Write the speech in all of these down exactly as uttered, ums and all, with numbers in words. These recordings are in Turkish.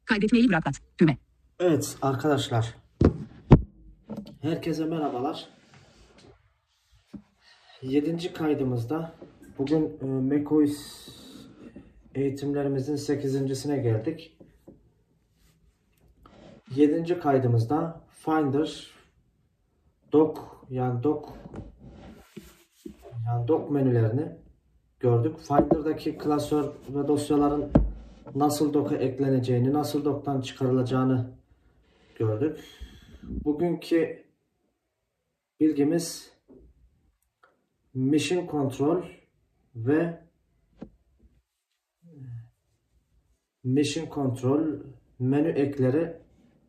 Kaydetmeyi bıraklat. Düğme. Evet arkadaşlar. Herkese merhabalar. yedinci kaydımızda bugün e, macOS eğitimlerimizin sekizincisine geldik. yedinci kaydımızda Finder Dock yani Dock yani Dock menülerini gördük. Finder'daki klasör ve dosyaların nasıl Dock'a ekleneceğini, nasıl Dock'tan çıkarılacağını gördük. Bugünkü bilgimiz Mission Control ve Mission Control menü ekleri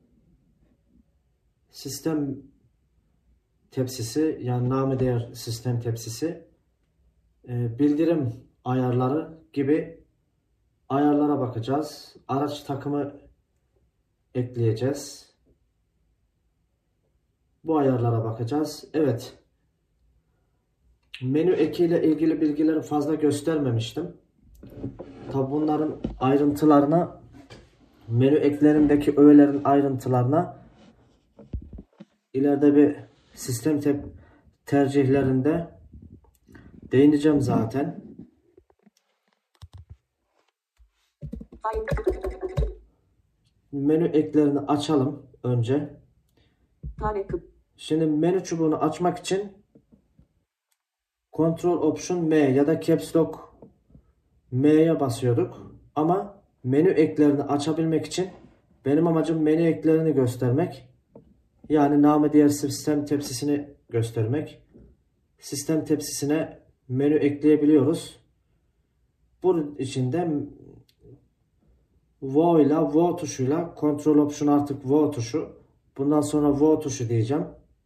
sistem tepsisi yani namı değer sistem tepsisi bildirim ayarları gibi ayarlara bakacağız. Araç takımı ekleyeceğiz. Bu ayarlara bakacağız. Evet. Menü ekiyle ilgili bilgileri fazla göstermemiştim. Tabi bunların ayrıntılarına, menü eklerindeki öğelerin ayrıntılarına ileride bir sistem te tercihlerinde değineceğim zaten. Menü eklerini açalım önce. Şimdi menü çubuğunu açmak için Ctrl Option M ya da Caps Lock M'ye basıyorduk. Ama menü eklerini açabilmek için benim amacım menü eklerini göstermek. Yani namı diğer sistem tepsisini göstermek. Sistem tepsisine menü ekleyebiliyoruz. Bunun için de V ile V tuşuyla Ctrl Option artık V tuşu. Bundan sonra V tuşu diyeceğim.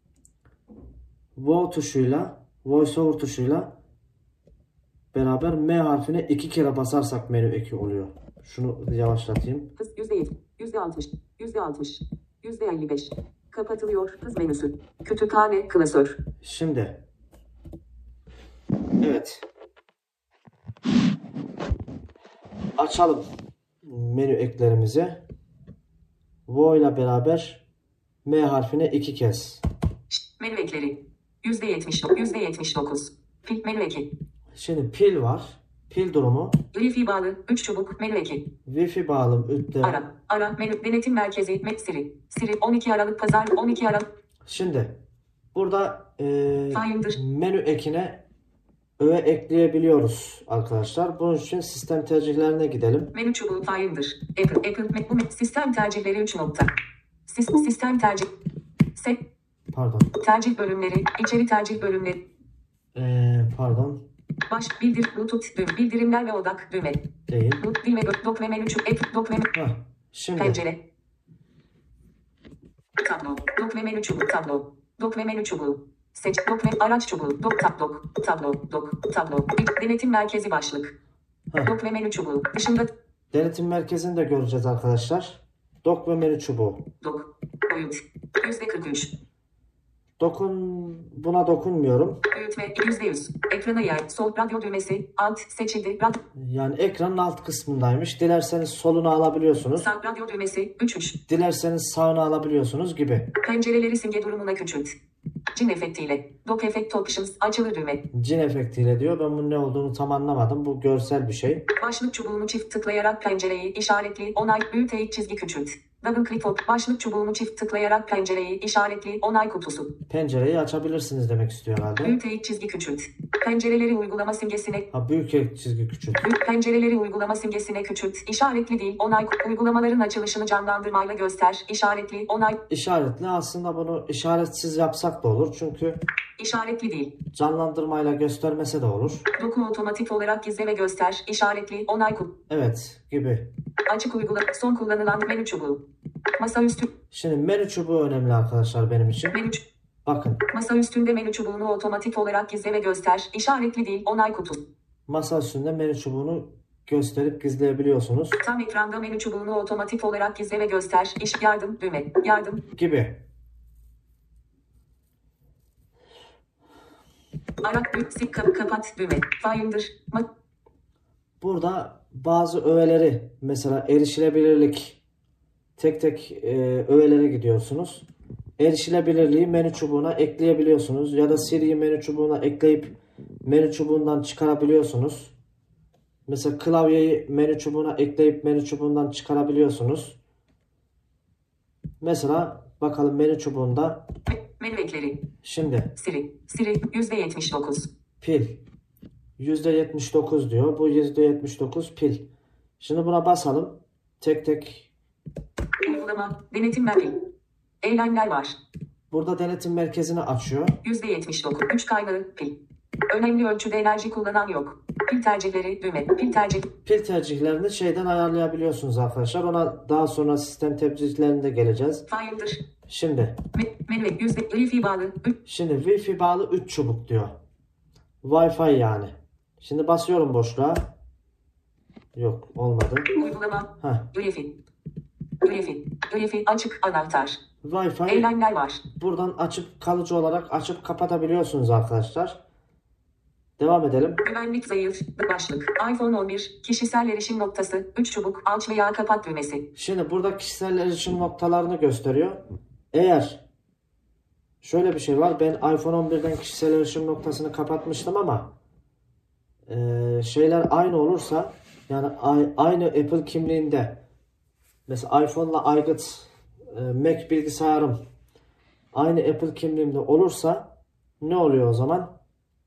V tuşuyla VoiceOver tuşuyla beraber M harfine iki kere basarsak menü eki oluyor. Şunu yavaşlatayım. Hız yüzde yedi, yüzde altmış, yüzde altmış, yüzde elli beş. Kapatılıyor. Hız menüsü. Kütüphane klasör. Şimdi. Evet. Açalım menü eklerimizi. V ile beraber M harfine iki kez. Menü ekleri. yüzde yetmiş, yüzde yetmiş dokuz. Pil menü eki. Şimdi pil var. Pil durumu. Wi-Fi bağlı üç çubuk menü eki. Wi-Fi bağlı ütte. Ara. Ara menü denetim merkezi. Met Siri. Siri on iki Aralık Pazar on iki Aralık. Şimdi burada e, Finder. menü ekine öğe ekleyebiliyoruz arkadaşlar. Bunun için sistem tercihlerine gidelim. Menü çubuğu Finder. Apple. Apple. Bu sistem tercihleri üç nokta. Sistem, sistem tercih. Set. Pardon. Tercih bölümleri. İçeri tercih bölümleri. Ee, pardon. Baş, bildir, Bluetooth, düğüm, bildirimler ve odak, düğme. Değil. Düğme, dok ve menü, app, dok ve menü. Heh, şimdi. Pencere. Tablo, dok ve menü çubuğu, tablo. Dok ve menü çubuğu. Seç, dok ve araç çubuğu, dok, tab, dok, tablo, dok, tablo. Denetim merkezi başlık. Heh. Dok ve menü çubuğu. Dışında. Denetim merkezini de göreceğiz arkadaşlar. Dok ve menü çubuğu. Dok. Boyut. yüzde kırk üç. Dokun, buna dokunmuyorum. Büyütme yüzde yüz. Ekrana yer. Sol radyo düğmesi. Alt seçildi. Radyo. Yani ekranın alt kısmındaymış. Dilerseniz solunu alabiliyorsunuz. Sağ radyo düğmesi. üç üç. Dilerseniz sağını alabiliyorsunuz gibi. Pencereleri simge durumuna küçült. Cin efektiyle. Dock Effect Options. Açılı düğme. Cin efektiyle diyor. Ben bunun ne olduğunu tam anlamadım. Bu görsel bir şey. Başlık çubuğunu çift tıklayarak pencereyi işaretli onay büyüt eğik çizgi küçült. Double click op. Başlık çubuğunu çift tıklayarak pencereyi işaretli onay kutusu. Pencereyi açabilirsiniz demek istiyor herhalde. Büyüt eğik çizgi küçült. Pencereleri uygulama simgesine. Ha, büyük eğik çizgi küçült. Büyük pencereleri uygulama simgesine küçült. İşaretli değil onay. Uygulamaların açılışını canlandırmayla göster. İşaretli onay. İşaretli aslında bunu işaretsiz yapsak da olur. Çünkü İşaretli değil. canlandırmayla göstermese de olur. Doku otomatik olarak gizle ve göster. İşaretli onay kul. Evet gibi. Açık uygulama. Son kullanılan menü çubuğu. Masaüstü. Şimdi menü çubuğu önemli arkadaşlar benim için. Menü çubuğu. Bakın. Masa üstünde menü çubuğunu otomatik olarak gizle ve göster. İşaretli değil onay kutusu. Masa üstünde menü çubuğunu gösterip gizleyebiliyorsunuz. Tam ekranda menü çubuğunu otomatik olarak gizle ve göster. İş yardım düğme. Yardım. Gibi. Arak büyük sik kap kapat düğme. Finder. Burada bazı öğeleri mesela erişilebilirlik tek tek e, öğelere gidiyorsunuz. Erişilebilirliği menü çubuğuna ekleyebiliyorsunuz. Ya da Siri'yi menü çubuğuna ekleyip menü çubuğundan çıkarabiliyorsunuz. Mesela klavyeyi menü çubuğuna ekleyip menü çubuğundan çıkarabiliyorsunuz. Mesela bakalım menü çubuğunda. Menü ekleri. Şimdi Siri. Siri yüzde yetmiş dokuz. pil. yüzde yetmiş dokuz diyor. Bu yüzde yetmiş dokuz pil. Şimdi buna basalım. Tek tek. Uygulama. Denetim merkezi. Eylemler var. Burada denetim merkezini açıyor. yüzde yetmiş dokuz. Güç kaynağı. Pil. Önemli ölçüde enerji kullanan yok. Pil tercihleri. Düğme. Pil tercih. Pil tercihlerini şeyden ayarlayabiliyorsunuz arkadaşlar. Ona daha sonra sistem tercihlerinde geleceğiz. Finder. Şimdi. Me- menü. Yüzde. Wi-Fi bağlı. Üç. Şimdi Wi-Fi bağlı üç çubuk diyor. Wi-Fi yani. Şimdi basıyorum boşluğa. Yok olmadı. Uygulama. Heh. Wi-Fi. Wi-Fi. Wi-Fi açık anahtar. Wi-Fi Eylemler var. buradan açıp kalıcı olarak açıp kapatabiliyorsunuz arkadaşlar. Devam edelim. Güvenlik zayıf. Başlık. iPhone on bir. Kişisel erişim noktası. üç çubuk. Aç veya kapat düğmesi. Şimdi burada kişisel erişim noktalarını gösteriyor. Eğer şöyle bir şey var. Ben iPhone on birden kişisel erişim noktasını kapatmıştım ama e, şeyler aynı olursa yani aynı Apple kimliğinde mesela iPhone'la aygıt e, Mac bilgisayarım aynı Apple kimliğimde olursa ne oluyor o zaman?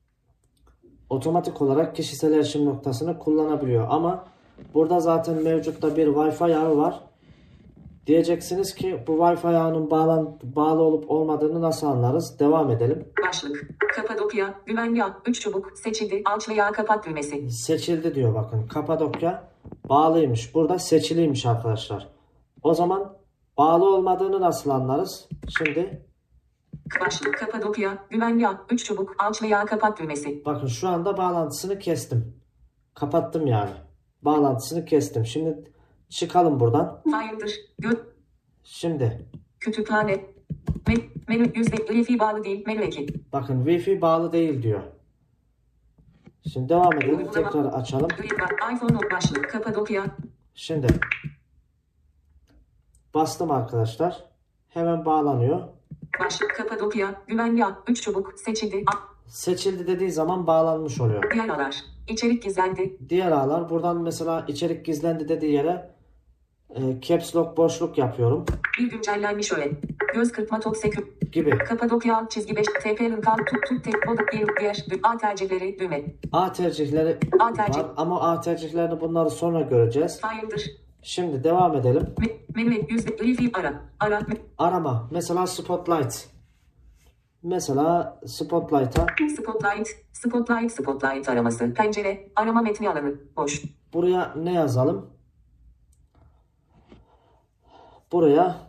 Otomatik olarak kişisel erişim noktasını kullanabiliyor. Ama burada zaten mevcutta bir Wi-Fi ağı var. Diyeceksiniz ki bu Wi-Fi ağının bağlan bağlı olup olmadığını nasıl anlarız? Devam edelim. Başlık. Kapadokya. Güvenli ağ. üç çubuk. Seçildi. Aç veya kapat düğmesi. Seçildi diyor bakın. Kapadokya bağlıymış. Burada seçiliymiş arkadaşlar. O zaman bağlı olmadığını nasıl anlarız? Şimdi Başlık. Kapadokya. Güvenli ağ. üç çubuk. Aç veya kapat düğmesi. bakın şu anda bağlantısını kestim. Kapattım yani. Bağlantısını kestim. Şimdi çıkalım buradan. Finder. Gö Şimdi Kütüphane. Men menü yüzde. Wi-Fi bağlı değil. Menü eki. bakın Wi-Fi bağlı değil diyor. Şimdi devam edelim. Uygulama. Tekrar açalım. iPhone on başlık. Kapadokya. Şimdi bastım arkadaşlar. Hemen bağlanıyor. Başlık. Kapadokya. Güvenli ağ. üç çubuk. Seçildi. A Seçildi dediği zaman bağlanmış oluyor. Diğer ağlar. İçerik gizlendi. Diğer ağlar buradan mesela içerik gizlendi dediği yere e, caps lock boşluk yapıyorum Bir güncellenmiş öğe. Göz kırpma top sekü. gibi. Kapadokya alt çizgi beş. T P Linkan tut tut tek bodu bir diğer. dü- A tercihleri düğme. A tercihleri A tercih. var ama A tercihlerini bunları sonra göreceğiz. Finder. Şimdi devam edelim. Me menü yüzde. Wi-Fi ara. Ara. Me Arama. Mesela Spotlight. Mesela Spotlight'a Spotlight. Spotlight. Spotlight araması. Pencere. Arama metni alanı. Boş. buraya ne yazalım? Buraya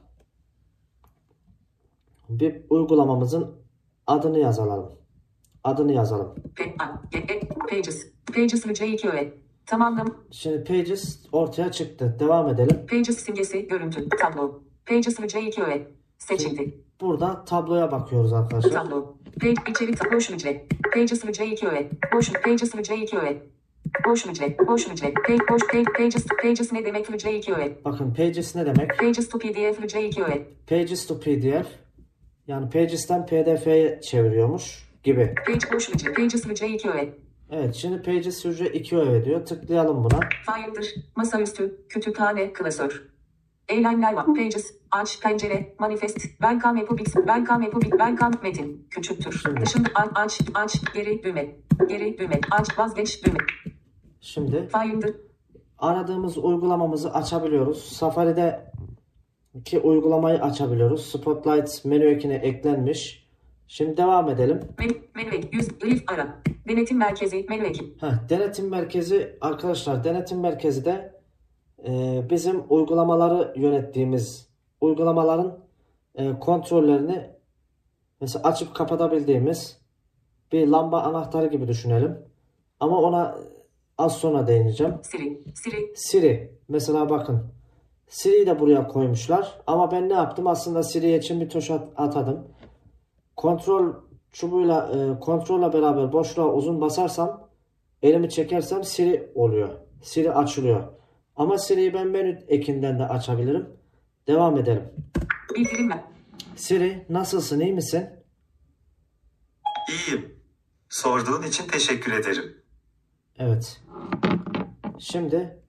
bir uygulamamızın adını yazalım. Adını yazalım. P A G E Pages. Pages C iki öğe. Tamamlam. Şimdi Pages ortaya çıktı. Devam edelim. Pages simgesi. Görüntü. Tablo. Pages C iki öğe. Seçildi. Burada tabloya bakıyoruz arkadaşlar. Tablo. Page içerik tablo boş hücre. Pages C iki öğe. Boş Pages C iki öğe. Boş hücre. Boş hücre. Page boş page pages pages ne demek C iki öğe. Bakın Pages ne demek? Pages to P D F C iki öğe. Pages to P D F. Yani Pages'ten P D F'ye çeviriyormuş gibi. Page boş hücre. Pages C iki öğe. Evet şimdi Pages hücre iki öğe diyor. Tıklayalım buna. Finder. Masaüstü. Kütüphane. Klasör. Eylemler var. Pages. Aç. Pencere. Manifest. Welcome Epubix. Welcome Epubix. Welcome metin. Küçültür. Şimdi. Dışında aç. Aç. Aç. Geri düğme. Geri düğme. Aç. Vazgeç düğme. Şimdi Finder. aradığımız uygulamamızı açabiliyoruz. Safari'de ki uygulamayı açabiliyoruz. Spotlight menü ekine eklenmiş. Şimdi devam edelim. Menü, menü ek. Yüz. Elif ara. Denetim merkezi. Menü ekip. Heh, denetim merkezi arkadaşlar denetim merkezi de e, bizim uygulamaları yönettiğimiz uygulamaların e, kontrollerini mesela açıp kapatabildiğimiz bir lamba anahtarı gibi düşünelim. Ama ona az sonra değineceğim. Siri. Siri. Siri. Mesela bakın. Siri'yi de buraya koymuşlar. Ama ben ne yaptım? Aslında Siri'ye için bir tuş at- atadım. Kontrol çubuğuyla e, kontrolle beraber boşluğa uzun basarsam elimi çekersem Siri oluyor. Siri açılıyor. Ama Siri'yi ben menü ekinden de açabilirim. Devam edelim. Bildirimler. Siri, nasılsın, iyi misin? İyiyim. Sorduğun için teşekkür ederim. Evet. Şimdi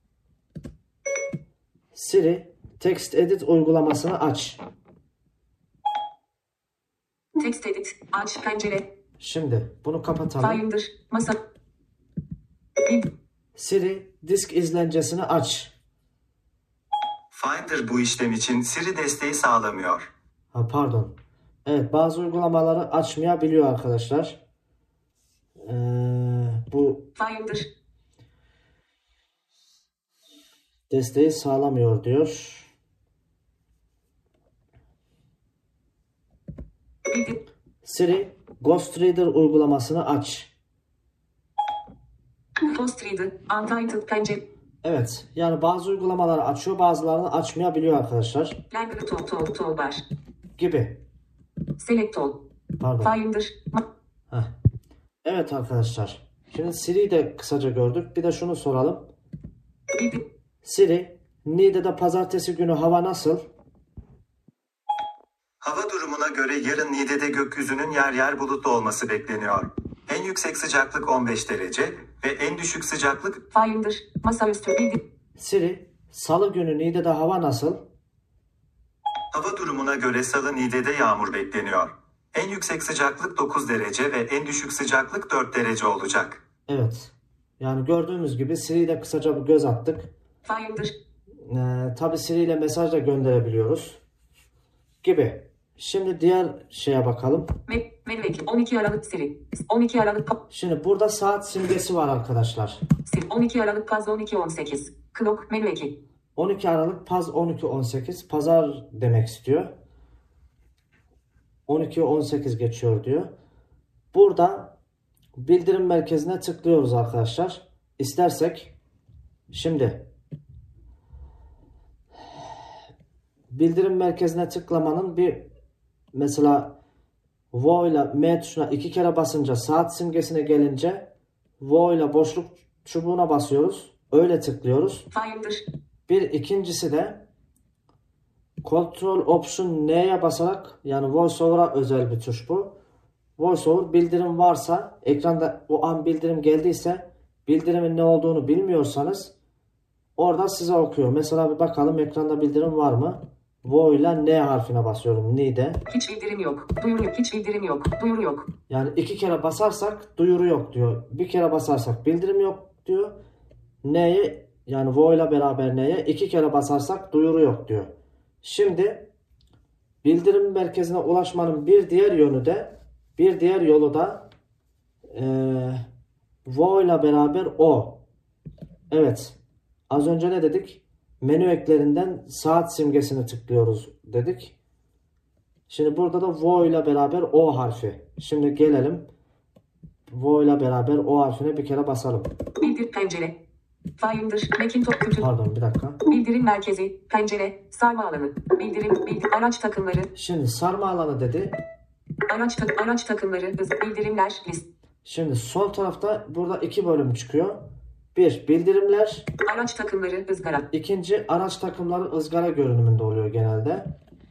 Siri, Text Edit uygulamasını aç. Text edit. Aç pencere. Şimdi bunu kapatalım. Finder. Masa. Bil. Siri, disk izlencesini aç. Finder bu işlem için Siri desteği sağlamıyor. Ha, pardon. Evet, bazı uygulamaları açmayabiliyor arkadaşlar. Ee, bu Finder. desteği sağlamıyor diyor. Bildim. Siri, Ghost Reader uygulamasını aç. Ghost Reader. Untitled pencere. Evet, yani bazı uygulamaları açıyor, bazılarını açmayabiliyor arkadaşlar. Language tool tool toolbar. Gibi. Select all. Pardon. Finder. Ma- Heh. Evet arkadaşlar. Şimdi Siri'yi de kısaca gördük. Bir de şunu soralım. Bildim. Siri, Niğde'de pazartesi günü hava nasıl? Hava durumuna göre yarın Niğde'de gökyüzünün yer yer bulutlu olması bekleniyor. En yüksek sıcaklık on beş derece ve en düşük sıcaklık Finder. Masaüstü. Bildim. Siri, Salı günü Niğde'de hava nasıl? hava durumuna göre Salı Niğde'de yağmur bekleniyor. En yüksek sıcaklık dokuz derece ve en düşük sıcaklık dört derece olacak. Evet. Yani gördüğümüz gibi Siri ile kısaca bir göz attık. Finder. Ee, tabii Siri ile mesaj da gönderebiliyoruz. Gibi. Şimdi diğer şeye bakalım. Me menü ekli. on iki Aralık Siri. on iki Aralık pa- Şimdi burada saat simgesi var arkadaşlar. Siri. on iki Aralık Paz on iki on sekiz. Clock menü ekli. on iki Aralık Paz on iki on sekiz. Pazar demek istiyor. on iki on sekiz geçiyor diyor. Burada bildirim merkezine tıklıyoruz arkadaşlar. İstersek şimdi bildirim merkezine tıklamanın bir mesela Vo ile M tuşuna iki kere basınca saat simgesine gelince Vo ile boşluk çubuğuna basıyoruz. Öyle tıklıyoruz. Finder. Bir ikincisi de Control Option N'ye basarak, yani VoiceOver'a özel bir tuş bu. VoiceOver bildirim varsa, ekranda o an bildirim geldiyse, bildirimin ne olduğunu bilmiyorsanız orada size okuyor. Mesela bir bakalım ekranda bildirim var mı? Vo ile N harfine basıyorum. Ni'de. Hiç bildirim yok. Duyuru yok. Hiç bildirim yok. Duyuru yok. Yani iki kere basarsak duyuru yok diyor. Bir kere basarsak bildirim yok diyor. N'ye, yani Vo ile beraber N'ye iki kere basarsak duyuru yok diyor. Şimdi bildirim merkezine ulaşmanın bir diğer yönü de bir diğer yolu da e, Vo ile beraber O. Evet. Az önce ne dedik? Menü eklerinden saat simgesini tıklıyoruz dedik. Şimdi burada da Vo ile beraber O harfi. Şimdi gelelim. Vo ile beraber O harfine bir kere basalım. Bildir pencere. Finder. Macintosh kütü. Pardon bir dakika. Bildirim merkezi. Pencere. Sarma alanı. Bildirim. Bildir. Araç takımları. Şimdi sarma alanı dedi. Araç, tak araç takımları. Hız. Bildirimler. List. Şimdi sol tarafta burada iki bölüm çıkıyor. Bir, bildirimler. Araç takımları. Izgara. İkinci, araç takımları ızgara görünümünde oluyor genelde.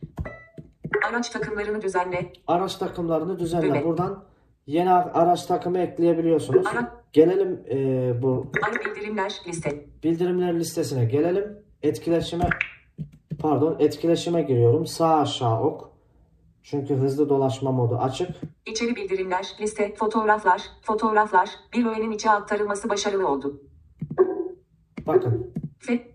Araç takımlarını düzenle. Araç takımlarını düzenle. Evet. Buradan yeni araç takımı ekleyebiliyorsunuz. Ara- Gelelim e, bu Ara bildirimler. Liste. bildirimler listesine gelelim. Etkileşime pardon etkileşime giriyorum. Sağ aşağı ok. Çünkü hızlı dolaşma modu açık. İçeri bildirimler. Liste. Fotoğraflar. Fotoğraflar. Bir öğenin içe aktarılması başarılı oldu. Bakın. Fe.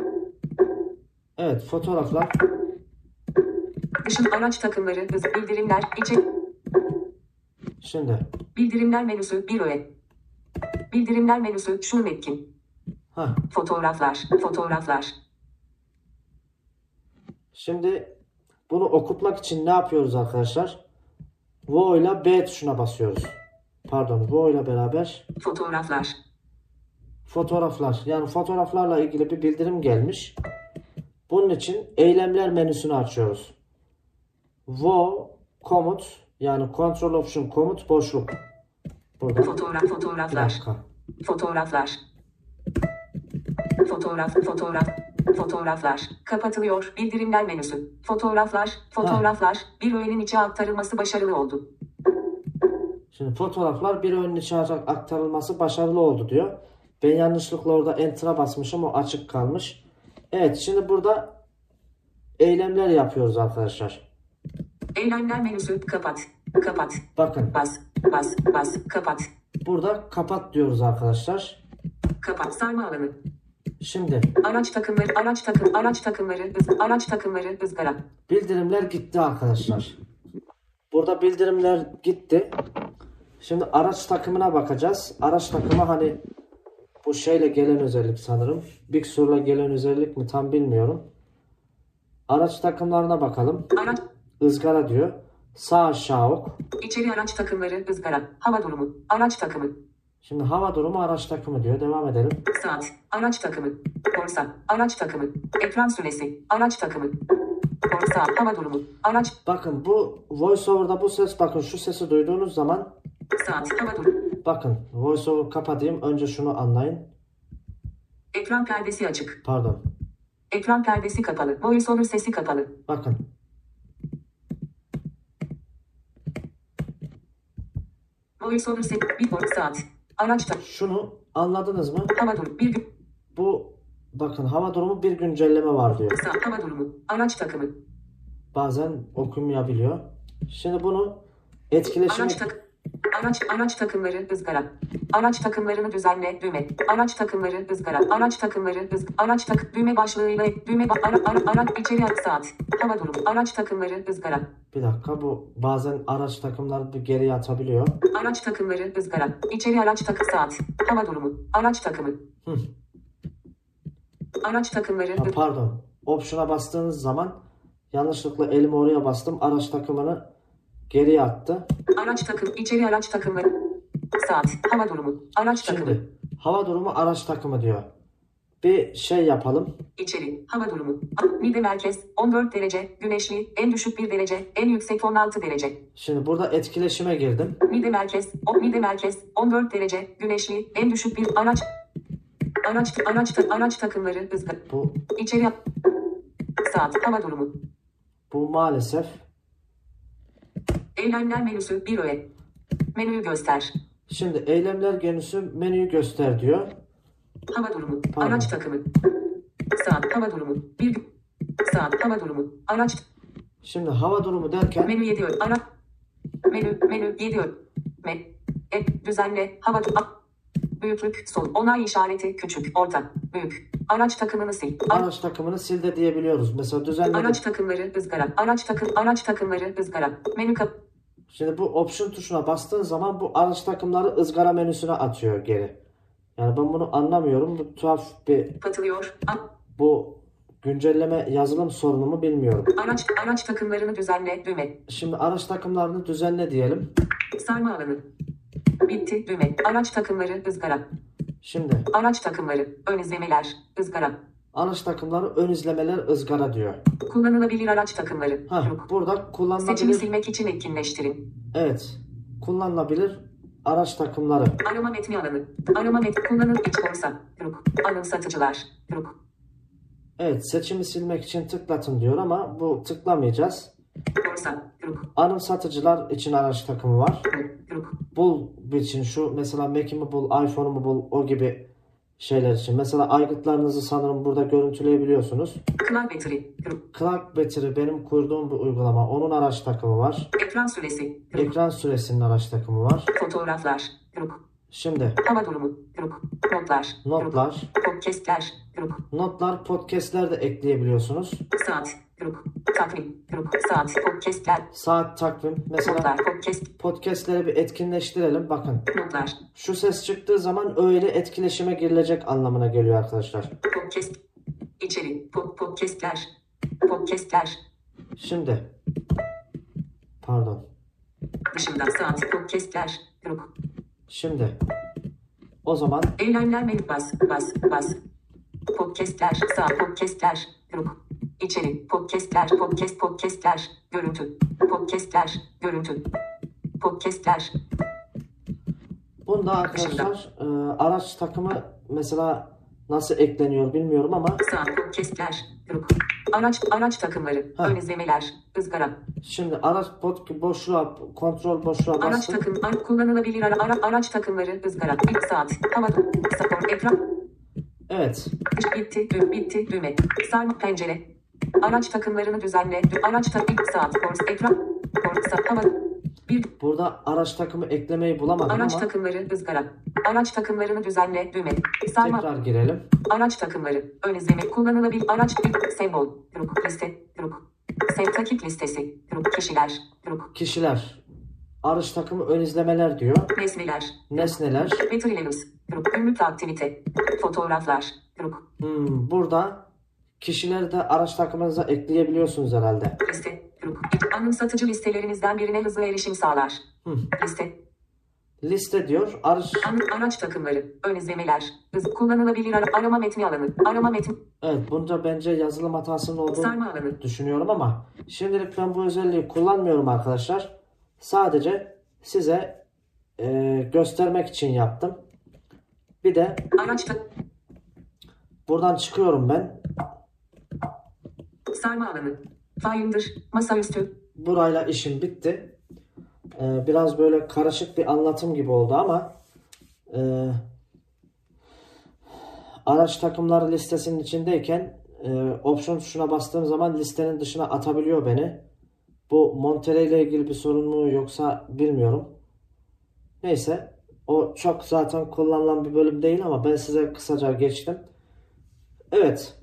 Evet, fotoğraflar. Dışın araç takımları. Hız. Bildirimler. İçe. Şimdi. Bildirimler menüsü. Bir öğe. Bildirimler menüsü. Şu metkin. Heh. Fotoğraflar. Fotoğraflar. Şimdi bunu okutmak için ne yapıyoruz arkadaşlar? Vo ile B tuşuna basıyoruz. Pardon, Vo ile beraber Fotoğraflar. fotoğraflar. Yani fotoğraflarla ilgili bir bildirim gelmiş. Bunun için eylemler menüsünü açıyoruz. Vo komut, yani Control Option komut boşluk. Burada. Fotoğraf. Bir Fotoğraflar. dakika. Fotoğraflar. Fotoğraf. Fotoğraf. Fotoğraflar. Kapatılıyor. Bildirimler menüsü. Fotoğraflar. Fotoğraflar. Bir öğenin içe aktarılması başarılı oldu. Şimdi fotoğraflar bir öğenin içe aktarılması başarılı oldu diyor. Ben yanlışlıkla orada enter'a basmışım. O açık kalmış. Evet, şimdi burada eylemler yapıyoruz arkadaşlar. Eylemler menüsü. Kapat. Kapat. Bakın. Bas. Bas. Bas. Kapat. Burada kapat diyoruz arkadaşlar. Kapat. Sarma alanı. Şimdi Araç takımları. Araç takım. Araç takımları. Iz, araç takımları. ızgara. bildirimler gitti arkadaşlar. Burada bildirimler gitti. Şimdi araç takımına bakacağız. Araç takımı hani bu şeyle gelen özellik sanırım. Big Sur'la gelen özellik mi tam bilmiyorum. Araç takımlarına bakalım. Araç. Izgara diyor. Sağ aşağı ok. İçeri araç takımları. ızgara. Hava durumu. Araç takımı. Şimdi hava durumu araç takımı diyor. Devam edelim. Saat. Araç takımı. Borsa. Araç takımı. Ekran süresi. Araç takımı. Borsa. Hava durumu. Araç. Bakın bu voiceover'da bu ses, bakın şu sesi duyduğunuz zaman Saat. Hava durumu. bakın voiceover kapatayım. Önce şunu anlayın. Ekran perdesi açık. Pardon. Ekran perdesi kapalı. VoiceOver sesi kapalı. Bakın. VoiceOver sesi. Bir saat. Araç takımı. Şunu anladınız mı? Hava durumu. Bir gün. Bu bakın hava durumu bir güncelleme var diyor. Saat. Hava durumu. Araç takımı. Bazen okumayabiliyor. Şimdi bunu etkileşim Araç tak Araç araç takımları ızgara. Araç takımlarını düzenle düğme. Araç takımları ızgara. Araç takımları ız araç tak düğme başlığıyla düğme ba ara ara ara içeri saat. Hava durumu. Araç takımları ızgara. Bir dakika, bu bazen araç takımları bir geriye atabiliyor. Araç takımları ızgara. İçeri araç takı saat. Hava durumu. Araç takımı. Hı. Araç takımları. Ha, pardon. Option'a bastığınız zaman yanlışlıkla elimi oraya bastım. Araç takımını geriye attı. Araç takım. İçeri araç takımları. Saat. Hava durumu. Araç takımı. Şimdi hava durumu araç takımı diyor. Bir şey yapalım. İçeri. Hava durumu. Mide merkez. on dört derece. Güneşli. En düşük bir derece. En yüksek on altı derece. Şimdi burada etkileşime girdim. Mide merkez. O mide merkez. on dört derece. Güneşli. En düşük bir araç. Araç araç araç takımları ızgara. Bu İçeri saat. Hava durumu. bu maalesef. Eylemler menüsü bir öğe. Menüyü göster. Şimdi eylemler menüsü menüyü göster diyor. Hava durumu. Pardon. Araç takımı. Saat. Hava durumu. Bir saat. Hava durumu. Araç. Şimdi hava durumu derken Menü yedi öğe. Ara. Menü. Menü yedi öğe. Me. Et. Düzenle. Hava durumu. Büyüklük. Sol. Onay işareti. Küçük. Orta. Büyük. Araç takımını sil. araç takımını sil de diyebiliyoruz. Mesela düzenledik. Araç takımları ızgara. Araç takım araç takımları ızgara. Menü kap. Şimdi bu option tuşuna bastığın zaman bu araç takımları ızgara menüsüne atıyor geri. Yani ben bunu anlamıyorum. Bu tuhaf bir, Katılıyor. bu güncelleme yazılım sorunu mu bilmiyorum. Araç araç takımlarını düzenle düğme. Şimdi araç takımlarını düzenle diyelim. Sarma alanı. Bitti düğme. Araç takımları ızgara. Şimdi Araç takımları ön izlemeler ızgara. araç takımları ön izlemeler ızgara diyor. Kullanılabilir araç takımları. Ha, Yok. burada Seçimi kullanılabilir. silmek için etkinleştirin. Evet. Kullanılabilir araç takımları. Arama metni alanı. Arama metni kullanıl iç borsa. Yok. Alın satıcılar. Yok. Evet, seçimi silmek için tıklatın diyor ama bu tıklamayacağız. Borsa. Yok. Anım satıcılar için araç takımı var. Yok. Bul için şu mesela Mac'imi bul, iPhone'umu bul, o gibi şeyler için. Mesela aygıtlarınızı sanırım burada görüntüleyebiliyorsunuz. Cloud Battery. Yok. Clock Battery benim kurduğum bir uygulama. Onun araç takımı var. Ekran süresi. Yok. Ekran süresinin araç takımı var. Fotoğraflar. Yok. Şimdi Hava durumu. Yok. Notlar. Yok. notlar. Podcastler. Yok. Notlar, podcastler de ekleyebiliyorsunuz. Saat. Yok. Takvim. Yok. Saat. Podcastler. Saat, takvim. Mesela Notlar. Podcast. podcastleri bir etkinleştirelim. Bakın. Notlar. Şu ses çıktığı zaman öyle etkileşime girilecek anlamına geliyor arkadaşlar. Podcast. İçeri. Pod podcastler. Podcastler. Şimdi. Pardon. Dışında saat. Podcastler. Yok. Şimdi. O zaman Eylemler menü bas. Bas. Bas. Podcastler. Sağ. Podcastler. Yok. İçeri. Podcastler. Podcast. Podcastler. Görüntü. Podcastler. Görüntü. Podcastler. bunda arkadaşlar e, araç takımı mesela nasıl ekleniyor bilmiyorum ama. Sağ. Kesitler. Grup. Araç. Araç takımları. Ha. Ön izlemeler. Izgara. Şimdi araç boşluğa, kontrol boşluğa Araç bastım. takım. Ar kullanılabilir ara, ara, araç takımları. Izgara. Bir saat. Hava. Spor. Ekran. Evet. Bitti. Dü bitti. Düğme. Sarma. Pencere. Araç takımlarını düzenle. Dü araç takım. Saat. Force. Ekran. Force. Hava. Bir. Burada araç takımı eklemeyi bulamadım Araç ama. takımları. Izgara. Araç takımlarını düzenle. Düğme. Sarma. Tekrar girelim. Araç takımları. Ön izleme. Kullanılabilir. Araç. Bir. Sembol. Grup. Liste. Grup. Sev takip listesi. Grup. Kişiler. Grup. Kişiler. Araç takımı ön izlemeler diyor. Nesneler. Nesneler. Battery levels. Grup. Günlük aktivite. Fotoğraflar. Grup. Hmm, burada kişileri de araç takımınıza ekleyebiliyorsunuz herhalde. Liste. Grup. Anımsatıcı listelerinizden birine hızlı erişim sağlar. Hı. Liste. Liste diyor. Araç. An araç takımları. Ön izlemeler. Hız. Kullanılabilir ara arama metni alanı. Arama metni. Evet, bunda bence yazılım hatasının olduğunu Sarma alanı. düşünüyorum ama şimdilik ben bu özelliği kullanmıyorum arkadaşlar. Sadece size e, göstermek için yaptım. Bir de Araç tak. buradan çıkıyorum ben. Sarma alanı. Finder. Masaüstü. Burayla işim bitti. E, biraz böyle karışık bir anlatım gibi oldu ama e, araç takımları listesinin içindeyken e, option tuşuna bastığım zaman listenin dışına atabiliyor beni. Bu Monterey ile ilgili bir sorun mu yoksa bilmiyorum. Neyse, o çok zaten kullanılan bir bölüm değil ama ben size kısaca geçtim. Evet.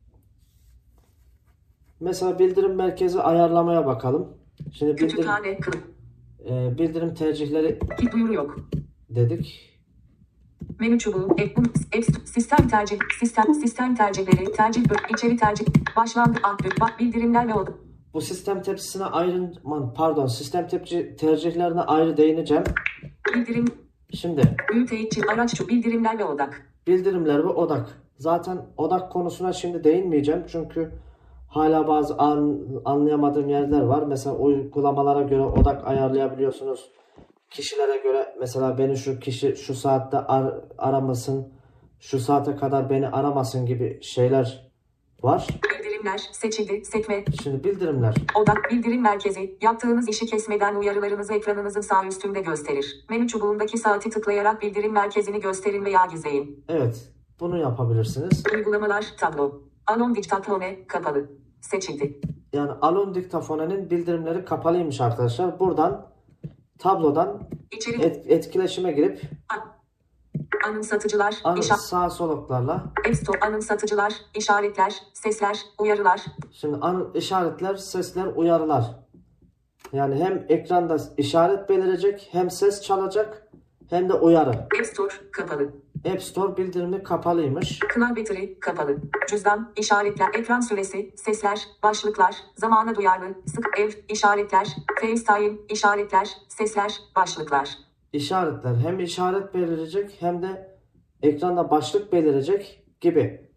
Mesela bildirim merkezi ayarlamaya bakalım. Şimdi bildirim, Kütüphane. Kılıf. e, bildirim tercihleri Ki duyuru yok. dedik. Menü çubuğu, app, app, sistem tercih, sistem, sistem tercihleri, tercih, içeri tercih, başlangıç, aktif, bak bildirimler ve oda. Bu sistem tepsisine ayrı, pardon, sistem tepsi tercihlerine ayrı değineceğim. Bildirim, Şimdi ünite için araç çubuğu, bildirimler ve odak. bildirimler ve odak. Zaten odak konusuna şimdi değinmeyeceğim çünkü hala bazı an, anlayamadığım yerler var. Mesela uygulamalara göre odak ayarlayabiliyorsunuz. Kişilere göre mesela beni şu kişi şu saatte ar aramasın, şu saate kadar beni aramasın gibi şeyler var. Bildirimler, seçildi, sekme, Şimdi bildirimler. odak, bildirim merkezi, yaptığınız işi kesmeden uyarılarınızı ekranınızın sağ üstünde gösterir. Menü çubuğundaki saati tıklayarak bildirim merkezini gösterin veya gizleyin. Evet, bunu yapabilirsiniz. Uygulamalar, tablo. Anon diktafone, kapalı. Seçildi. Yani Alon diktafonenin bildirimleri kapalıymış arkadaşlar. Buradan tablodan İçeri, et, etkileşime girip anımsatıcılar, anı, işaret. sağ soluklarla App Store, anımsatıcılar, işaretler, sesler, uyarılar. şimdi an, işaretler, sesler, uyarılar. Yani hem ekranda işaret belirecek, hem ses çalacak, hem de uyarı. App Store kapalı. App Store bildirimi kapalıymış. Cloud Battery kapalı. Cüzdan, işaretler, ekran süresi, sesler, başlıklar, zamana duyarlı, sık ev, işaretler, FaceTime, işaretler, sesler, başlıklar. İşaretler hem işaret belirecek hem de ekranda başlık belirecek gibi.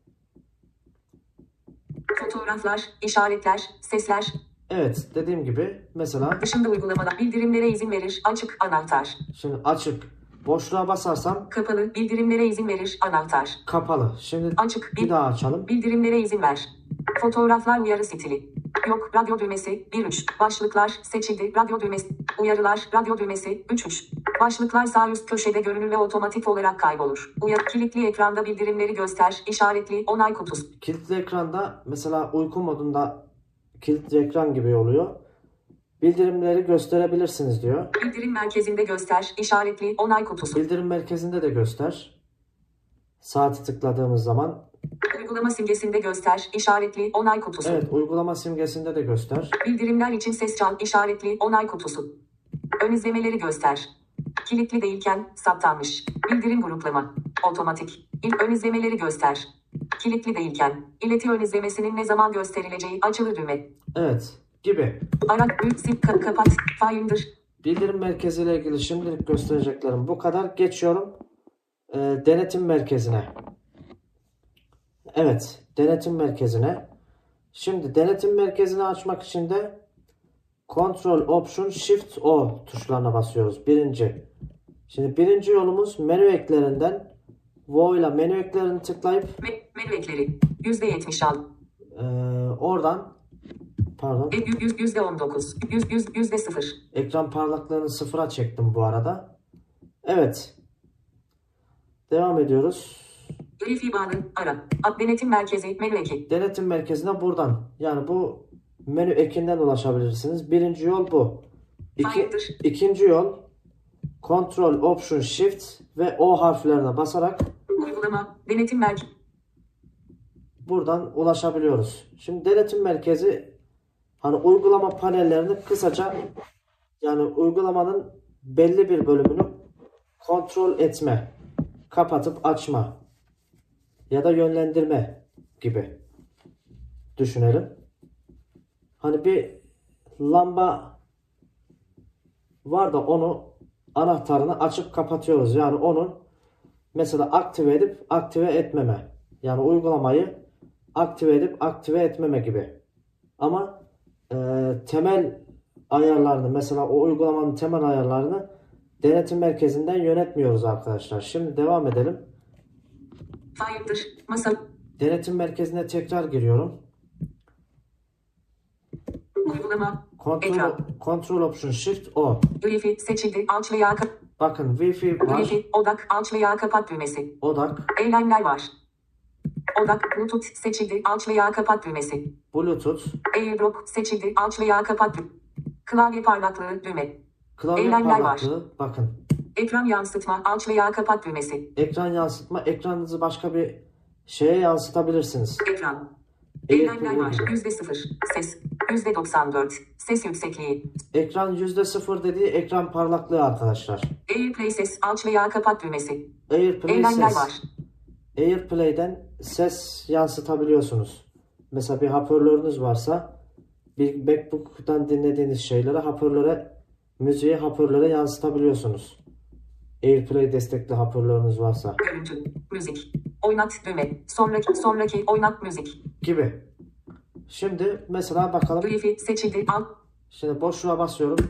Fotoğraflar, işaretler, sesler. Evet, dediğim gibi mesela Dışında uygulamalar, bildirimlere izin verir, açık, anahtar. şimdi açık. Boşluğa basarsam Kapalı, bildirimlere izin verir, anahtar. kapalı. Şimdi Açık, bir daha açalım. bildirimlere izin ver. Fotoğraflar uyarı stili. Yok, radyo düğmesi, bir üç. Başlıklar, seçildi, radyo düğmesi. Uyarılar, radyo düğmesi, üç üç. Başlıklar sağ üst köşede görünür ve otomatik olarak kaybolur. Uyarı, kilitli ekranda bildirimleri göster, işaretli, onay kutusu. Kilitli ekranda mesela uyku modunda kilitli ekran gibi oluyor. Bildirimleri gösterebilirsiniz diyor. Bildirim merkezinde göster, işaretli, onay kutusu. Bildirim merkezinde de göster. Saati tıkladığımız zaman. Uygulama simgesinde göster, işaretli, onay kutusu. Evet, uygulama simgesinde de göster. Bildirimler için ses çal, işaretli, onay kutusu. Ön izlemeleri göster. Kilitli değilken, saptanmış. Bildirim gruplama. Otomatik. İlk ön izlemeleri göster. Kilitli değilken, ileti ön izlemesinin ne zaman gösterileceği açılı düğme. Evet, gibi. Araç, sil, ka kapat, Finder. Bildirim merkeziyle ilgili şimdilik göstereceklerim bu kadar. Geçiyorum e, denetim merkezine. Evet, denetim merkezine. Şimdi denetim merkezini açmak için de Ctrl, Option, Shift, O tuşlarına basıyoruz. Birinci. Şimdi birinci yolumuz menü eklerinden Vo ile menü eklerini tıklayıp Me menü ekleri. yüzde yetmiş al. e, oradan pardon yüzde on dokuz. yüzde sıfır. ekran parlaklığını sıfıra çektim bu arada. Evet. Devam ediyoruz. Wi-Fi bağlı. Ara. Ad denetim merkezi. Menü eki. Denetim merkezine buradan. Yani bu menü ekinden ulaşabilirsiniz. Birinci yol bu. İki, Finder. ikinci yol Ctrl, Option, Shift ve O harflerine basarak Uygulama. Denetim merkezi. buradan ulaşabiliyoruz. Şimdi denetim merkezi hani uygulama panellerini kısaca yani uygulamanın belli bir bölümünü kontrol etme, kapatıp açma ya da yönlendirme gibi düşünelim. Hani bir lamba var da onu anahtarını açıp kapatıyoruz. Yani onun mesela aktive edip aktive etmeme. Yani uygulamayı aktive edip aktive etmeme gibi. Ama e, temel ayarlarını mesela o uygulamanın temel ayarlarını denetim merkezinden yönetmiyoruz arkadaşlar. Şimdi devam edelim. Finder. Masa. Denetim merkezine tekrar giriyorum. Uygulama. Kontrol, Ekran. Control Option Shift O. Wi-Fi seçildi. Aç veya kapat. Bakın Wi-Fi var. Wi-Fi. Odak. Aç veya kapat düğmesi. Odak. Eylemler var. Odak. Bluetooth seçildi. Aç veya kapat düğmesi. Bluetooth. AirDrop seçildi. Aç veya kapat düğmesi. Klavye parlaklığı düğme. Klavye Eylemler parlaklığı. var. Bakın. Ekran yansıtma. Aç veya kapat düğmesi. Ekran yansıtma. Ekranınızı başka bir şeye yansıtabilirsiniz. Ekran. Evet, Eylemler evet, var. evet. yüzde sıfır. Ses. yüzde doksan dört. Ses yüksekliği. Ekran yüzde sıfır dediği ekran parlaklığı arkadaşlar. AirPlay ses. Aç veya kapat düğmesi. AirPlay Eylemler ses. var. AirPlay'den ses yansıtabiliyorsunuz. Mesela bir hoparlörünüz varsa bir MacBook'tan dinlediğiniz şeyleri hoparlöre, müziği hoparlöre yansıtabiliyorsunuz. AirPlay destekli hoparlörünüz varsa Görüntü. Müzik. Oynat düğme. Sonraki. Sonraki. Oynat müzik. gibi. Şimdi mesela bakalım. Wi-Fi seçildi. Al. Şimdi boşluğa basıyorum.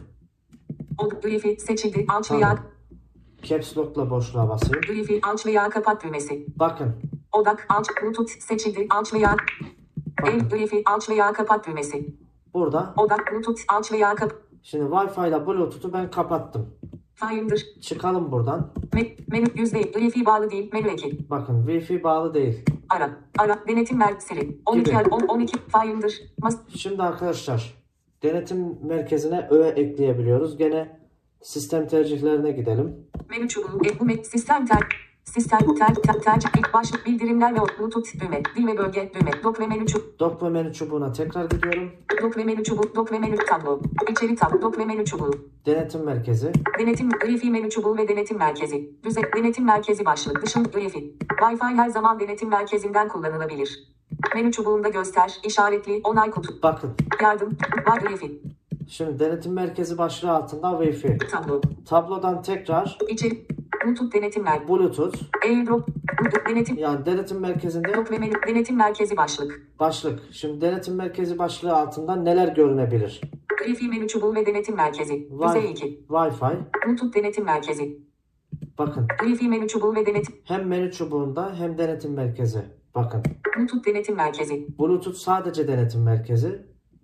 Od Wi-Fi seçildi. Aç veya. Tamam. Caps Lock'la boşluğa basayım. Wi-Fi aç veya kapat düğmesi. Bakın. Odak aç. Bluetooth seçildi. Aç veya. El Wi-Fi aç veya kapat düğmesi. Burada. Odak Bluetooth aç veya kapat. Şimdi Wi-Fi ile Bluetooth'u ben kapattım. Finder. Çıkalım buradan. Me menü yüzde Wi-Fi bağlı değil. Menü eki. Bakın Wi-Fi bağlı değil. Ara. Ara. Denetim merkezi. on iki on on iki Finder. Mas Şimdi arkadaşlar denetim merkezine öğe ekleyebiliyoruz. Gene sistem tercihlerine gidelim. menü çubuğu. E, bu me sistem ter sistem ter ter tercih ilk başlık bildirimler ve Bluetooth düğme. Dil ve bölge düğme. Dok ve menü çubuğu. Dok ve menü çubuğuna tekrar gidiyorum. Dok ve menü çubuğu. Dok ve menü tablo. İçeri tab. Dok ve menü çubuğu. Denetim merkezi. Denetim Wi-Fi menü çubuğu ve denetim merkezi. Düze denetim merkezi başlık dışında Wi-Fi. Wi-Fi her zaman denetim merkezinden kullanılabilir. Menü çubuğunda göster, işaretli, onay kutu. Bakın. Yardım, var Wi-Fi. Şimdi denetim merkezi başlığı altında Wi-Fi. Tablo. Tablodan tekrar İçeri. Bluetooth denetim merkezi. Bluetooth. AirDrop. Bluetooth denetim. Yani denetim merkezinde Dok ve menü denetim merkezi başlık. başlık. Şimdi denetim merkezi başlığı altında neler görünebilir? Wi-Fi menü çubuğu ve denetim merkezi. Düzey iki. Wi-Fi. Bluetooth denetim merkezi. Bakın. Wi-Fi menü çubuğu ve denetim. Hem menü çubuğunda hem denetim merkezi. Bakın. Bluetooth denetim merkezi. Bluetooth sadece denetim merkezi.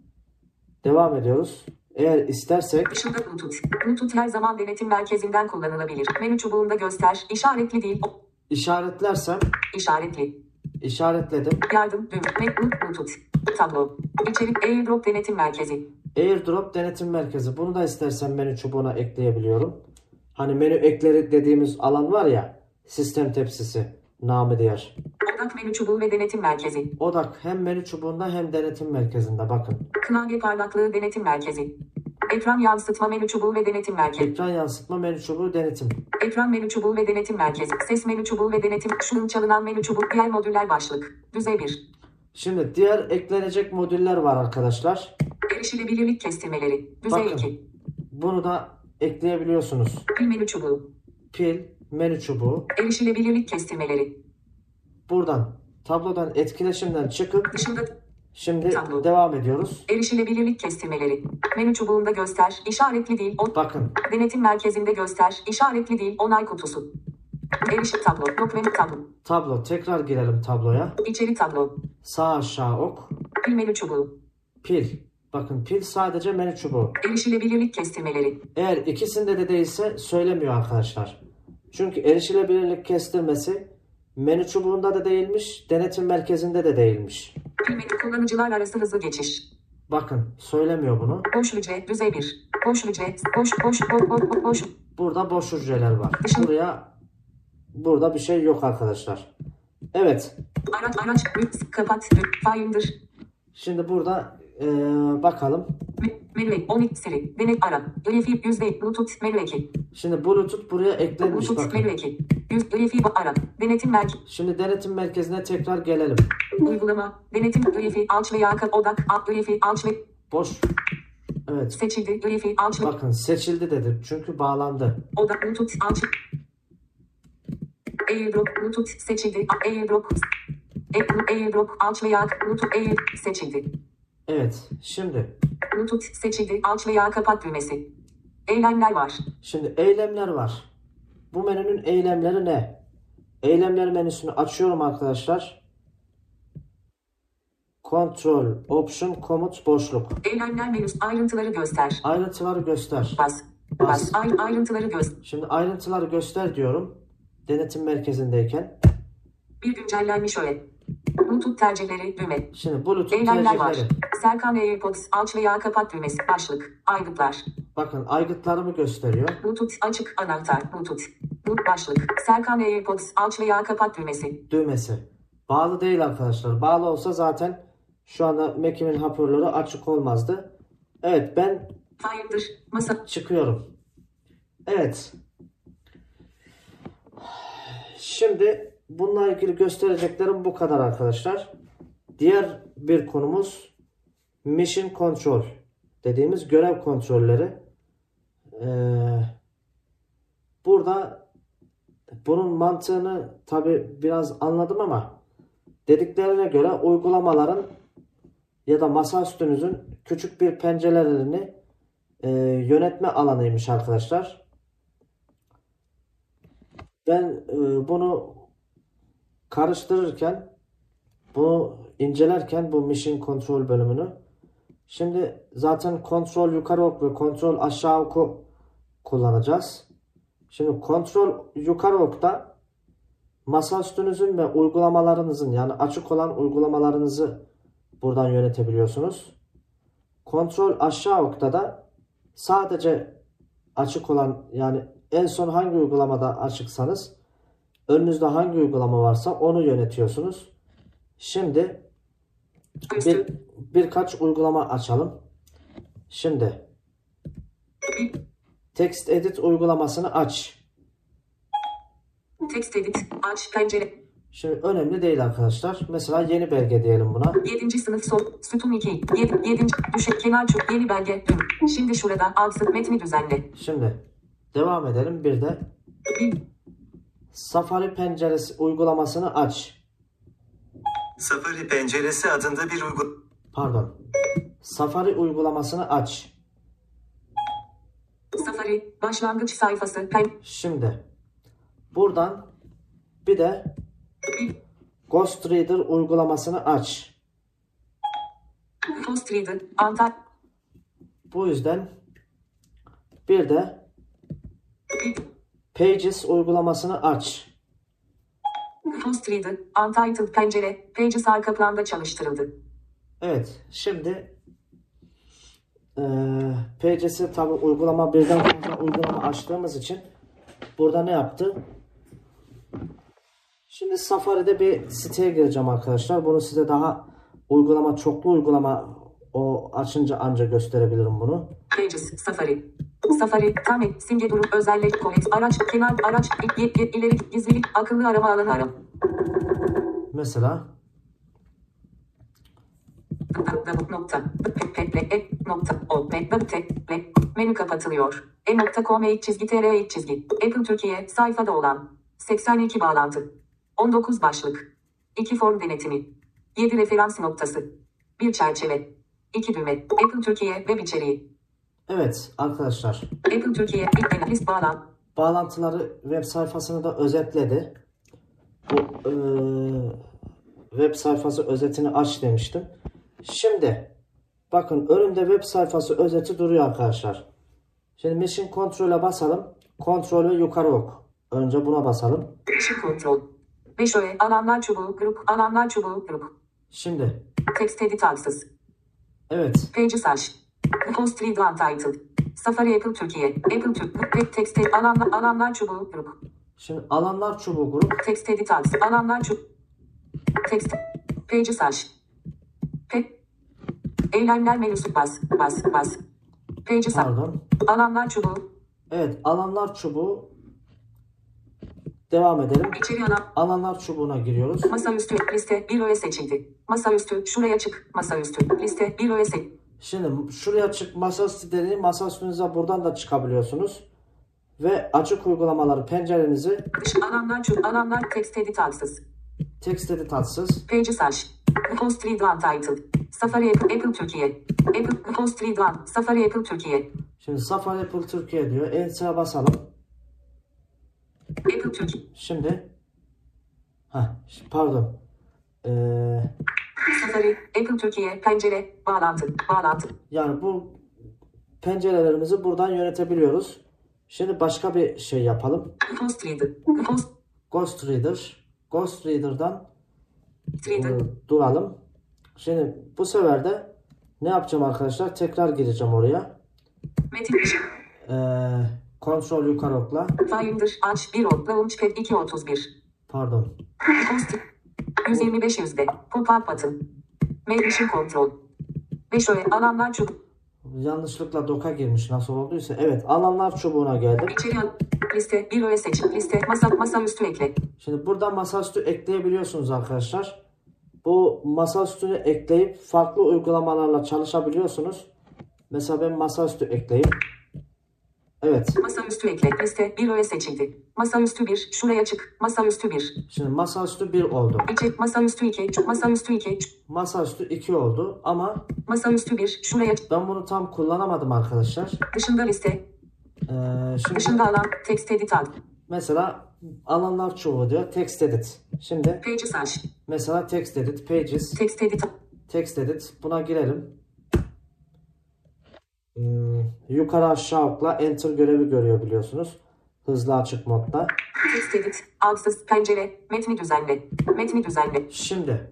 Devam ediyoruz. Eğer istersek Dışında Bluetooth. Bluetooth her zaman denetim merkezinden kullanılabilir. Menü çubuğunda göster, işaretli değil. O- işaretlersem İşaretli. işaretledim. Yardım düğme. Bluetooth. Tablo. İçerik AirDrop denetim merkezi. AirDrop denetim merkezi. Bunu da istersem menü çubuğuna ekleyebiliyorum. Hani menü ekleri dediğimiz alan var ya. Sistem tepsisi. Namı diğer. Odak menü çubuğu ve denetim merkezi. Odak hem menü çubuğunda hem denetim merkezinde. Bakın. Klavye parlaklığı denetim merkezi. Ekran yansıtma menü çubuğu ve denetim merkezi. Ekran yansıtma menü çubuğu denetim. Ekran menü çubuğu ve denetim merkezi. Ses menü çubuğu ve denetim. Şunun çalınan menü çubuğu. Diğer modüller başlık. Düzey bir. Şimdi diğer eklenecek modüller var arkadaşlar. Erişilebilirlik kestirmeleri. Düzey Bakın. iki. Bunu da ekleyebiliyorsunuz. Pil menü çubuğu. Pil, menü çubuğu. Erişilebilirlik kestirmeleri. Buradan tablodan etkileşimden çıkıp Dışında şimdi Tablo. devam ediyoruz. erişilebilirlik kestirmeleri. Menü çubuğunda göster, işaretli değil. O Bakın denetim merkezinde göster, işaretli değil. Onay kutusu. Erişim tablo. Dokument tablo. Tablo. Tekrar girelim tabloya. İçeri tablo. Sağ aşağı ok. Pil menü çubuğu. Pil. Bakın pil sadece menü çubuğu. Erişilebilirlik kestirmeleri. Eğer ikisinde de değilse söylemiyor arkadaşlar. Çünkü erişilebilirlik kestirmesi menü çubuğunda da değilmiş, denetim merkezinde de değilmiş. Pil menü kullanıcılar arası hızlı geçiş. Bakın söylemiyor bunu. Boş hücre düzey bir. Boş hücre. Boş boş boş boş boş. Burada boş hücreler var. Dışın- Buraya burada bir şey yok arkadaşlar. Evet. Araç araç. Kapat. Finder. Şimdi burada eee, bakalım. Me- Menü on iki seri. Denet ara. Wi-Fi yüzde. Bluetooth menü eki. Şimdi Bluetooth buraya eklenmiş Bluetooth menü bakın. eki. yüz Wi-Fi ara. Denetim merkezi. Şimdi denetim merkezine tekrar gelelim. Uygulama. Denetim Wi-Fi alç veya ka- odak. Alt Wi-Fi alç ve Boş. Evet. seçildi. Wi-Fi alç ve Bakın seçildi dedi. Çünkü bağlandı. odak. Bluetooth alç. AirDrop. Bluetooth seçildi. AirDrop. A- AirDrop alç veya Bluetooth Air seçildi. Evet. Şimdi. Bluetooth seçildi. Alç veya kapat düğmesi. Eylemler var. Şimdi eylemler var. Bu menünün eylemleri ne? Eylemler menüsünü açıyorum arkadaşlar. Control, Option, Komut, boşluk. Eylemler menüsü ayrıntıları göster. Ayrıntıları göster. Bas. Bas. Bas. Ay- ayrıntıları göster. Şimdi ayrıntıları göster diyorum. Denetim merkezindeyken. Bir güncellenmiş öğe. Bluetooth tercihleri düğme. Şimdi Bluetooth Eylemler var. tercihleri. Serkan AirPods alç veya kapat düğmesi. Başlık. Aygıtlar. Bakın aygıtlarımı gösteriyor. Bluetooth açık anahtar. Bluetooth. Bluetooth başlık. Serkan AirPods alç veya kapat düğmesi. Düğmesi. Bağlı değil arkadaşlar. Bağlı olsa zaten şu anda Mac'imin hoparlörü açık olmazdı. Evet ben Finder. Masa. çıkıyorum. Evet. Şimdi bununla ilgili göstereceklerim bu kadar arkadaşlar. Diğer bir konumuz Mission Control dediğimiz görev kontrolleri. Ee, burada bunun mantığını tabi biraz anladım ama dediklerine göre uygulamaların ya da masaüstünüzün küçük bir pencerelerini e, yönetme alanıymış arkadaşlar. Ben e, bunu karıştırırken, bunu incelerken bu Mission Control bölümünü, şimdi zaten kontrol yukarı ok ve kontrol aşağı oku kullanacağız. Şimdi kontrol yukarı okta masaüstünüzün ve uygulamalarınızın, yani açık olan uygulamalarınızı buradan yönetebiliyorsunuz. Kontrol aşağı okta da sadece açık olan, yani en son hangi uygulamada açıksanız önünüzde hangi uygulama varsa onu yönetiyorsunuz. Şimdi bir, birkaç uygulama açalım. Şimdi Text Edit uygulamasını aç. Text edit. Aç pencere. Şimdi önemli değil arkadaşlar. Mesela yeni belge diyelim buna. yedinci sınıf sol. Sütun iki. yedinci düşük kenar çup. Yeni belge. Dün. Şimdi şurada. Alt metni düzenle. Şimdi devam edelim. Bir de Bir. Safari penceresi uygulamasını aç. Safari penceresi adında bir uygulama. Pardon. Safari uygulamasını aç. Safari. Başlangıç sayfası. Pen. Şimdi buradan bir de Bir. Ghost Reader uygulamasını aç. Ghost Reader. Antal. Bu yüzden bir de Bir. Pages uygulamasını aç. Ghost Reader. Untitled pencere. Pages arka planda çalıştırıldı. Evet. Şimdi eee Pages'i tabi uygulama birden fazla uygulama açtığımız için burada ne yaptı? Şimdi Safari'de bir siteye gireceğim arkadaşlar. Bunu size daha uygulama, çoklu uygulama o açınca anca gösterebilirim bunu. Pages. Safari. Safari. Tam et. Simge durum. Özellik. Kolet. Araç. Kenar. Araç. İ- i- i- ileri. Gizlilik. Akıllı arama alanı ara. Mesela Double nokta. Peple. E nokta. O. Peple. Menü kapatılıyor. E nokta com e çizgi tr e çizgi. Apple Türkiye sayfada olan. seksen iki bağlantı. on dokuz başlık. iki form denetimi. yedi referans noktası. bir çerçeve. iki düğme. Apple Türkiye web içeriği. evet arkadaşlar. Apple Türkiye ilk list bağlan. bağlantıları web sayfasını da özetledi. Bu e, web sayfası özetini aç demiştim. Şimdi bakın önümde web sayfası özeti duruyor arkadaşlar. Şimdi Mission Control'e basalım. Kontrol ve yukarı ok. Önce buna basalım. Mission Control. beş öğe alanlar çubuğu grup alanlar çubuğu grup. Şimdi. Text edit access. Evet. Pages aç. Post read untitled. Safari Apple Türkiye. Apple Türk. Web text edit alanlar alanlar çubuğu grup. Şimdi alanlar çubuğu grup. Text edit access. Alanlar çubuğu. Text. Pages aç. Pe Eylemler menüsü bas bas bas. Pages aç. Pardon. Alanlar çubuğu. Evet, alanlar çubuğu. Devam edelim. İçeri alan. Alanlar çubuğuna giriyoruz. Masaüstü liste bir öğe seçildi. Masaüstü şuraya çık. Masaüstü liste bir öğe seç. Şimdi şuraya çık masaüstü dediği masaüstünüze buradan da çıkabiliyorsunuz. Ve açık uygulamaları pencerenizi Dış alanlar çubuğu. Alanlar text edit access. text edit atsız. Pages aç. Post read untitled. Safari Apple, Apple Türkiye. Apple Post read un. Safari Apple Türkiye. Şimdi Safari Apple Türkiye diyor. Enter'a basalım. Apple Türkiye. Şimdi Heh, pardon. Ee, Safari Apple Türkiye pencere bağlantı bağlantı. yani bu pencerelerimizi buradan yönetebiliyoruz. Şimdi başka bir şey yapalım. Post reader. Post Ghost Reader. Ghost Reader'dan reader. e, duralım. Şimdi bu sefer de ne yapacağım arkadaşlar? Tekrar gireceğim oraya. Metin Ee, kontrol yukarı okla. Finder aç bir ok launchpad iki otuz bir. Pardon. Post yüz yirmi beş yüzde. Pop-up button. Mission Control. beş öğe alanlar çubuğu. Yanlışlıkla doka girmiş nasıl olduysa. Evet, alanlar çubuğuna geldim. İçeri al. Liste bir öğe seç. Liste masa masaüstü ekle. Şimdi burada masaüstü ekleyebiliyorsunuz arkadaşlar. Bu masaüstünü ekleyip farklı uygulamalarla çalışabiliyorsunuz. Mesela ben masaüstü ekleyeyim. Evet. Masaüstü ekle. Liste bir öğe seçildi. Masaüstü bir şuraya çık. Masaüstü bir. Şimdi masaüstü bir oldu. İçe masaüstü iki. Masaüstü iki. Masaüstü iki oldu ama Masaüstü bir şuraya çık. ben bunu tam kullanamadım arkadaşlar. Dışında liste. Ee, şimdi Dışında alan. Text edit al. mesela alanlar çubuğu diyor. Text edit. Şimdi Pages aç. mesela text edit. Pages. Text edit al. Text edit. Buna girelim. Hmm, yukarı aşağı okla enter görevi görüyor biliyorsunuz. Hızlı açık modda. Text edit. Altsız pencere. Metni düzenle. Metni düzenle. Şimdi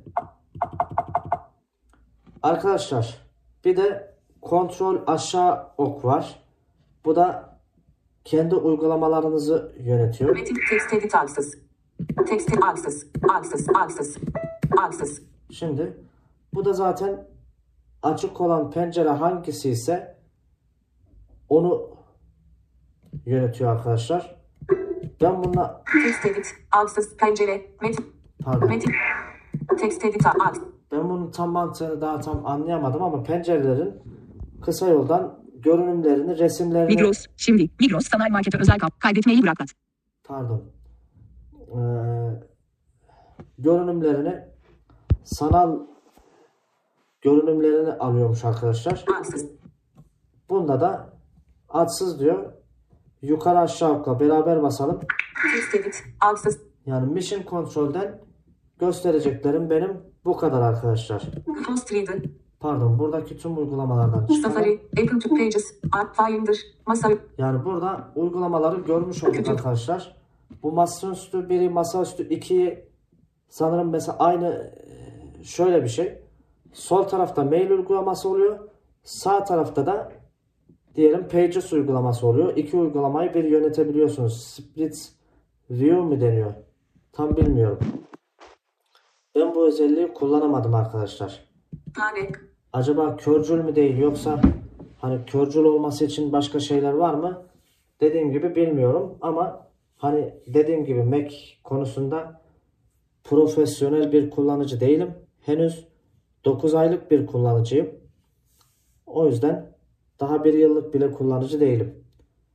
arkadaşlar bir de kontrol aşağı ok var. Bu da kendi uygulamalarınızı yönetiyor. Metin text edit altsız. Text edit altsız. Altsız. Altsız. Altsız. Şimdi bu da zaten açık olan pencere hangisi ise onu yönetiyor arkadaşlar. Ben bununla Text edit. Altsız pencere. Metin. pardon. Metin. Text edit alt. Ben bunun tam mantığını daha tam anlayamadım ama pencerelerin kısa yoldan görünümlerini, resimlerini Migros. Şimdi Migros Sanal Market'e özel kap. Kaydetmeyi bırak at. pardon. Ee, görünümlerini sanal görünümlerini alıyormuş arkadaşlar. Altsız. Bunda da adsız diyor. Yukarı aşağı okla beraber basalım. Text edit. Altsız. Yani Mission Control'den göstereceklerim benim bu kadar arkadaşlar. Post reader. Pardon, buradaki tüm uygulamalardan çıkalım. Safari. Apple to Pages. App Finder. Masa. Yani burada uygulamaları görmüş olduk arkadaşlar. Bu masaüstü biri, masaüstü ikiyi sanırım mesela aynı şöyle bir şey. Sol tarafta mail uygulaması oluyor. Sağ tarafta da diyelim Pages uygulaması oluyor. İki uygulamayı bir yönetebiliyorsunuz. Split View mu deniyor? Tam bilmiyorum. Ben bu özelliği kullanamadım arkadaşlar. Tane. Acaba körcül mü değil yoksa hani körcül olması için başka şeyler var mı? Dediğim gibi bilmiyorum ama hani dediğim gibi Mac konusunda profesyonel bir kullanıcı değilim. Henüz dokuz aylık bir kullanıcıyım. O yüzden daha bir yıllık bile kullanıcı değilim.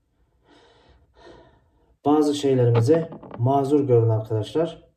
Bazı şeylerimizi mazur görün arkadaşlar.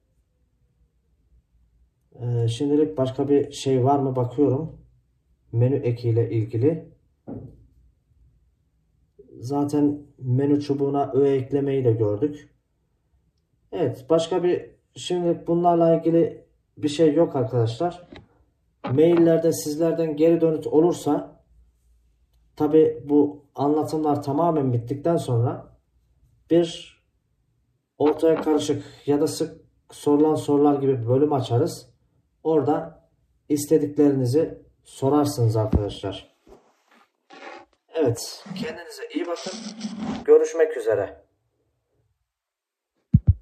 Ee, şimdilik başka bir şey var mı bakıyorum. Menü ekiyle ilgili. zaten menü çubuğuna öğe eklemeyi de gördük. Evet, başka bir şimdilik bunlarla ilgili bir şey yok arkadaşlar. Maillerde sizlerden geri dönüt olursa, tabi bu anlatımlar tamamen bittikten sonra bir ortaya karışık ya da sık sorulan sorular gibi bir bölüm açarız. Orada istediklerinizi sorarsınız arkadaşlar. Evet, kendinize iyi bakın. Görüşmek üzere.